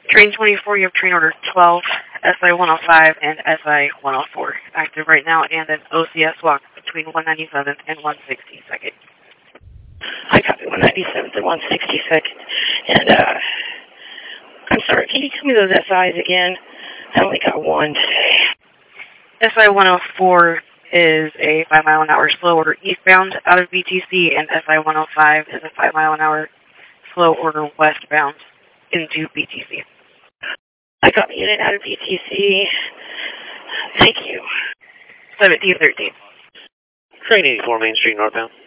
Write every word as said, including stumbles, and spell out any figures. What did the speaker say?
Train twenty-four, you have train order twelve, S I one oh five and S I one oh four. Active right now and an O C S walk between one ninety-seventh and one sixty-second. I copy one ninety-seventh and one sixty-second. And, uh, I'm sorry, can you tell me those S Is again? I only got one today. S I one oh four is a five mile an hour slow order eastbound out of B T C, and S I one oh five is a five mile an hour slow order westbound into B T C. I got unit out of B T C. Thank you. seventeen thirteen. Train eighty-four, Main Street, northbound.